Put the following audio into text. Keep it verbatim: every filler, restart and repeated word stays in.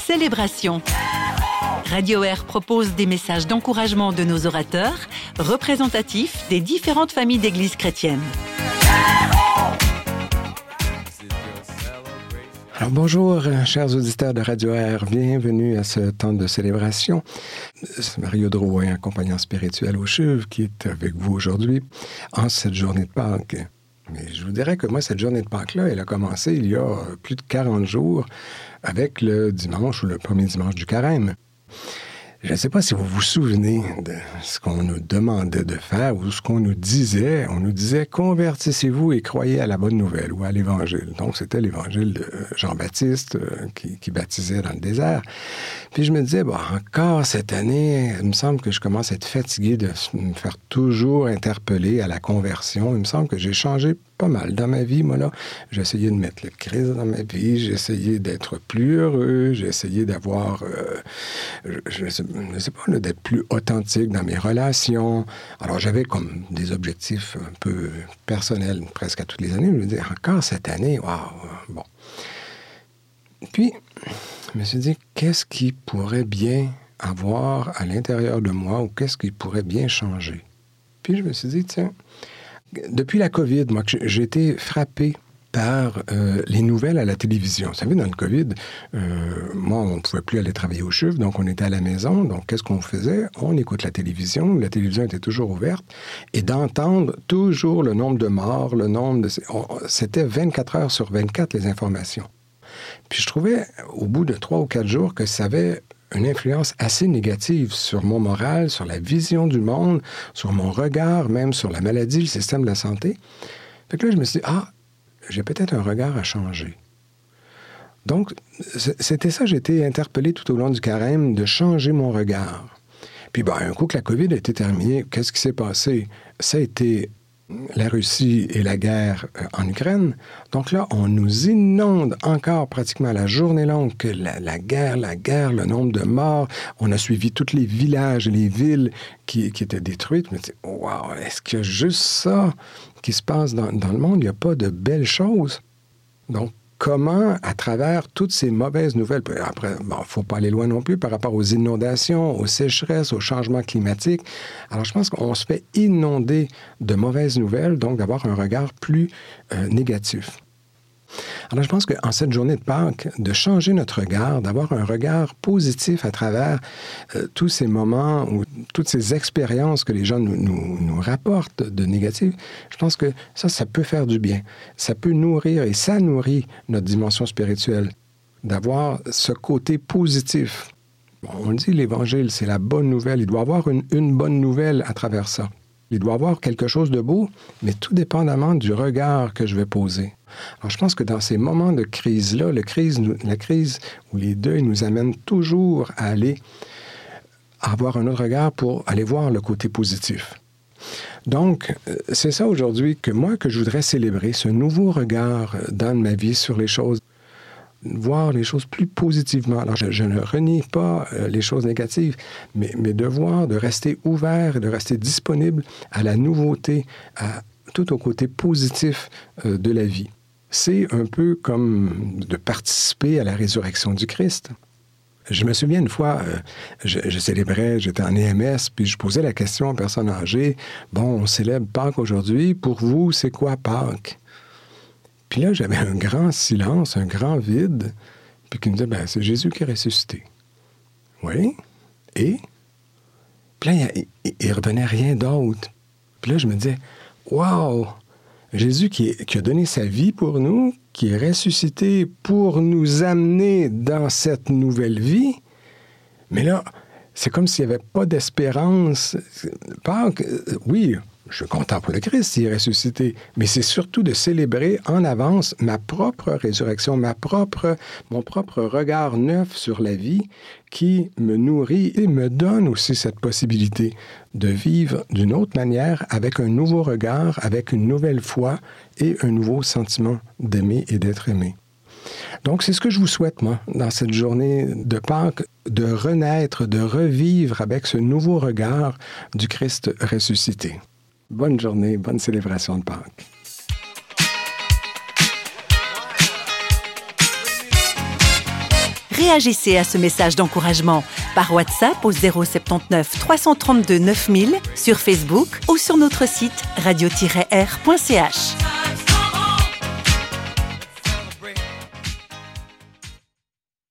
Célébration. Radio Air propose des messages d'encouragement de nos orateurs, représentatifs des différentes familles d'églises chrétiennes. Alors bonjour, chers auditeurs de Radio Air, bienvenue à ce temps de célébration. C'est Mario Drouin, accompagnant spirituel au C H U V, qui est avec vous aujourd'hui en cette journée de Pâques. Mais je vous dirais que moi, cette journée de Pâques-là, elle a commencé il y a plus de quarante jours avec le dimanche ou le premier dimanche du carême. Je ne sais pas si vous vous souvenez de ce qu'on nous demandait de faire ou ce qu'on nous disait. On nous disait « Convertissez-vous et croyez à la bonne nouvelle » ou à l'Évangile. Donc, c'était l'Évangile de Jean-Baptiste euh, qui, qui baptisait dans le désert. Puis je me disais, bon, encore cette année, il me semble que je commence à être fatigué de me faire toujours interpeller à la conversion. Il me semble que j'ai changé pas mal dans ma vie, moi, là. J'ai essayé de mettre le Christ dans ma vie, j'ai essayé d'être plus heureux, j'ai essayé d'avoir, euh, je ne sais, sais pas, là, d'être plus authentique dans mes relations. Alors, j'avais comme des objectifs un peu personnels presque à toutes les années. Je me disais, encore cette année, waouh, bon. Puis, je me suis dit, qu'est-ce qui pourrait bien avoir à l'intérieur de moi ou qu'est-ce qui pourrait bien changer? Puis, je me suis dit, tiens, depuis la COVID, moi, j'ai été frappé par euh, les nouvelles à la télévision. Vous savez, dans le COVID, euh, moi, on ne pouvait plus aller travailler au C H U V, donc on était à la maison. Donc, qu'est-ce qu'on faisait? On écoute la télévision. La télévision était toujours ouverte. Et d'entendre toujours le nombre de morts, le nombre de... On, c'était vingt-quatre heures sur vingt-quatre, les informations. Puis je trouvais, au bout de trois ou quatre jours, que ça avait une influence assez négative sur mon moral, sur la vision du monde, sur mon regard, même sur la maladie, le système de la santé. Fait que là, je me suis dit, ah, j'ai peut-être un regard à changer. Donc, c'était ça, j'ai été interpellé tout au long du carême de changer mon regard. Puis, ben, un coup que la COVID a été terminée, qu'est-ce qui s'est passé? Ça a été la Russie et la guerre en Ukraine. Donc là, on nous inonde encore pratiquement à la journée longue que la, la guerre, la guerre, le nombre de morts. On a suivi tous les villages et les villes qui, qui étaient détruites. Je me dis, wow, est-ce qu'il y a juste ça qui se passe dans, dans le monde? Il n'y a pas de belles choses. Donc, comment, à travers toutes ces mauvaises nouvelles, après, bon, il ne faut pas aller loin non plus par rapport aux inondations, aux sécheresses, aux changements climatiques. Alors, je pense qu'on se fait inonder de mauvaises nouvelles, donc d'avoir un regard plus euh, négatif. Alors, je pense qu'en cette journée de Pâques, de changer notre regard, d'avoir un regard positif à travers euh, tous ces moments ou toutes ces expériences que les gens nous, nous, nous rapportent de négatives, je pense que ça, ça peut faire du bien. Ça peut nourrir et ça nourrit notre dimension spirituelle, d'avoir ce côté positif. Bon, on dit l'Évangile, c'est la bonne nouvelle. Il doit y avoir une, une bonne nouvelle à travers ça. Il doit y avoir quelque chose de beau, mais tout dépendamment du regard que je vais poser. Alors, je pense que dans ces moments de crise-là, le crise, la crise ou les deuils nous amènent toujours à aller à avoir un autre regard pour aller voir le côté positif. Donc, c'est ça aujourd'hui que moi, que je voudrais célébrer, ce nouveau regard dans ma vie sur les choses, voir les choses plus positivement. Alors, je, je ne renie pas euh, les choses négatives, mais, mais de voir, de rester ouvert et de rester disponible à la nouveauté, à tout au côté positif euh, de la vie. C'est un peu comme de participer à la résurrection du Christ. Je me souviens une fois, euh, je, je célébrais, j'étais en E M S, puis je posais la question aux personnes âgées, « Bon, on célèbre Pâques aujourd'hui, pour vous, c'est quoi Pâques? » Puis là, j'avais un grand silence, un grand vide, puis qui me disait, ben c'est Jésus qui est ressuscité. Oui, et? Puis là, il, il, il revenait rien d'autre. Puis là, je me disais, wow! Jésus qui, qui a donné sa vie pour nous, qui est ressuscité pour nous amener dans cette nouvelle vie. Mais là, c'est comme s'il n'y avait pas d'espérance. Pâques, oui, je suis content pour le Christ, il est ressuscité, mais c'est surtout de célébrer en avance ma propre résurrection, ma propre, mon propre regard neuf sur la vie qui me nourrit et me donne aussi cette possibilité de vivre d'une autre manière, avec un nouveau regard, avec une nouvelle foi et un nouveau sentiment d'aimer et d'être aimé. Donc, c'est ce que je vous souhaite, moi, dans cette journée de Pâques, de renaître, de revivre avec ce nouveau regard du Christ ressuscité. Bonne journée, bonne célébration de Pâques. Réagissez à ce message d'encouragement par WhatsApp au zéro sept neuf trois cent trente-deux neuf mille, sur Facebook ou sur notre site radio tiret r point c h.